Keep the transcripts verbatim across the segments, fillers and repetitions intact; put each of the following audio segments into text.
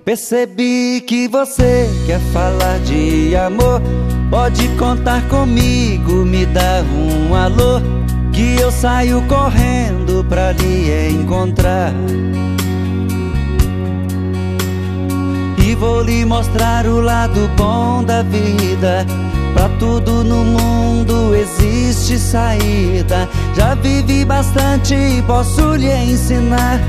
Percebi que você quer falar de amor. Pode contar comigo, me dá um alô, que eu saio correndo pra lhe encontrar. E vou lhe mostrar o lado bom da vida. Pra tudo no mundo existe saída. Já vivi bastante e posso lhe ensinar.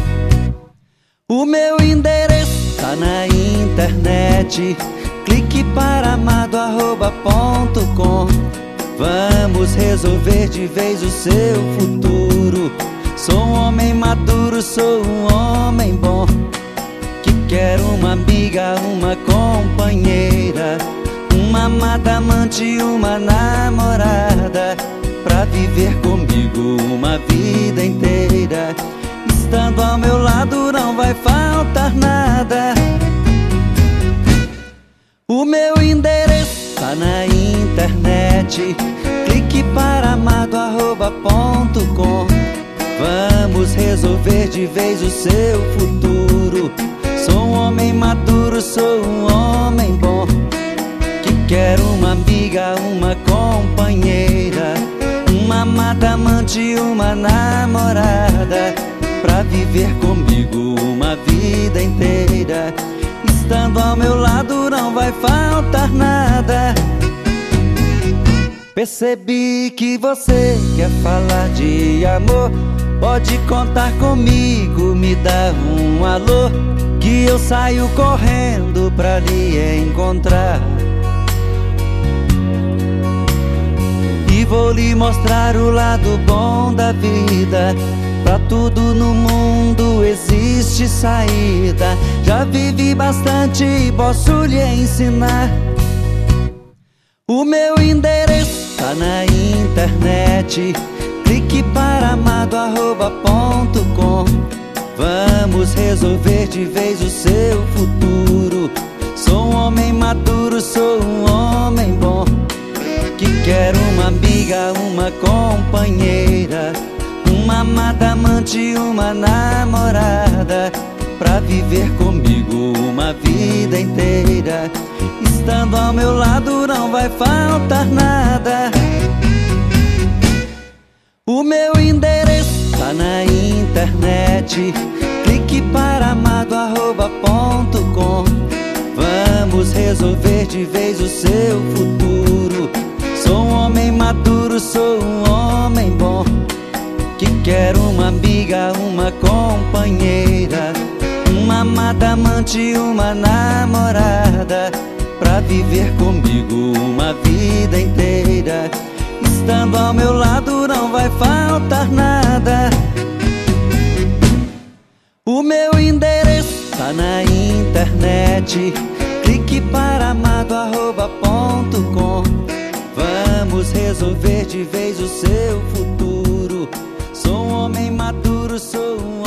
O meu endereço tá na internet. Clique para amado arroba ponto com. Vamos resolver de vez o seu futuro. Sou um homem maduro, sou um homem bom, que quero uma amiga, uma companheira, uma amada amante, uma namorada, pra viver comigo uma vida inteira. Estando ao meu lado não vai faltar nada. O meu endereço tá na internet. Clique para amado arroba ponto com. Vamos resolver de vez o seu futuro. Sou um homem maduro, sou um homem bom, que quero uma amiga, uma companheira, uma amada amante, uma namorada, pra viver comigo uma vida inteira. Estando ao meu lado não vai faltar nada. Percebi que você quer falar de amor. Pode contar comigo, me dá um alô, que eu saio correndo pra lhe encontrar. E vou lhe mostrar o lado bom da vida. Pra tudo no mundo existe saída. Já vivi bastante e posso lhe ensinar. O meu endereço tá na internet. Clique para amado arroba ponto com. Vamos resolver de vez o seu futuro. Sou um homem maduro, sou um homem bom, que quero uma amiga, uma companheira, uma amada amante, uma namorada, pra viver comigo uma vida inteira. Estando ao meu lado não vai faltar nada. O meu endereço tá na internet. Clique para amado arroba ponto com. Vamos resolver de vez o seu futuro. Sou um homem maduro, sou um homem bom, que quero uma amiga, uma companheira, uma amada amante, uma namorada, pra viver comigo uma vida inteira. Estando ao meu lado não vai faltar nada. O meu endereço tá na internet. Clique para amado arroba ponto com. Vamos resolver de vez o seu futuro. Sou um homem maduro, sou um